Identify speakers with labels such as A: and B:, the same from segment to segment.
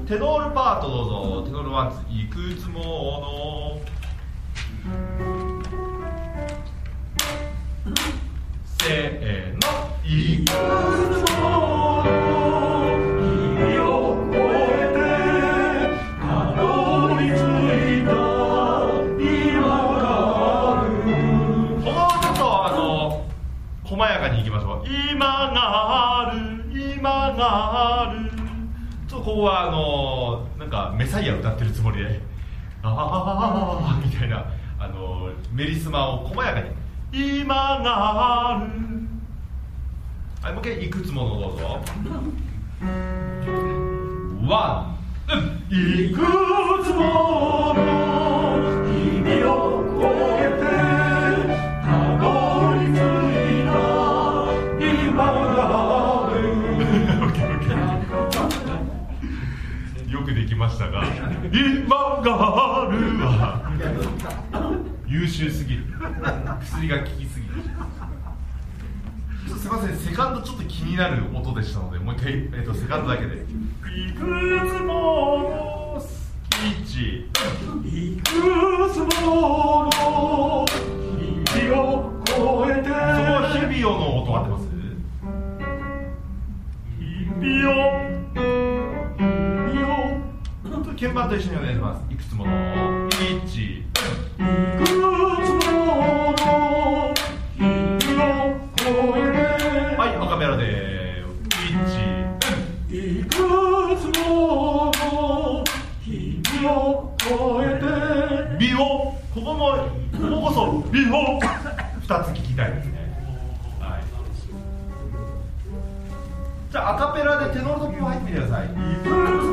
A: テノールパートどうぞ。テノールワンツー。いくつものせーの。いくつもの日々を越えてたどり着いた今がある。このちょっと細やかにいきましょう。今がある、今がある。ちょっとここはなんかメサイア歌ってるつもりで、あーみたいなメリスマを細やかに。今がある。はい、もう一回いくつものどうぞ。ワン、いくつもの日々を越えてたどり着いた今がある。よくできましたが、今があるは優秀すぎる。薬が効きすぎる。すみません、セカンドちょっと気になる音でしたので、もう一回、セカンドだけで。いくつもの1、いくつもの日々を越えて。その日々をの音合ってます？日々を鍵盤と一緒にお願いします。いくつもの1、いくつもの日々を越えて。はい、アカペラで1、いくつもの日々を越えて。美をこここそ美を2つ聞きたいですね。はい、じゃあアカペラでテノールとピオ入ってみてください。いくつも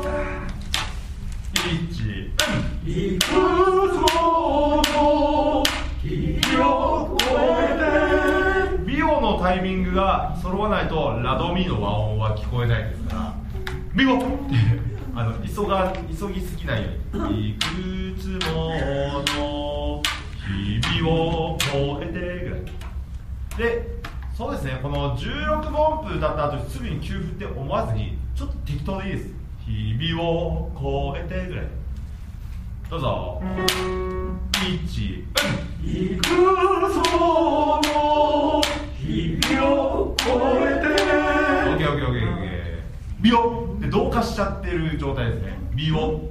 A: 1、いくつもの日々を越えて。ビオのタイミングが揃わないとラドミの和音は聞こえないですから、ビオって急ぎすぎないように。いくつもの日々を越えてぐらいで。そうですね、この16分音符歌った後すぐに急振って思わずにちょっと適当でいいです。日々を越えてぐらい。どうぞ。1、いくつもの日々を越えて。オッケー。ビオで同化しちゃってる状態ですね。ビオ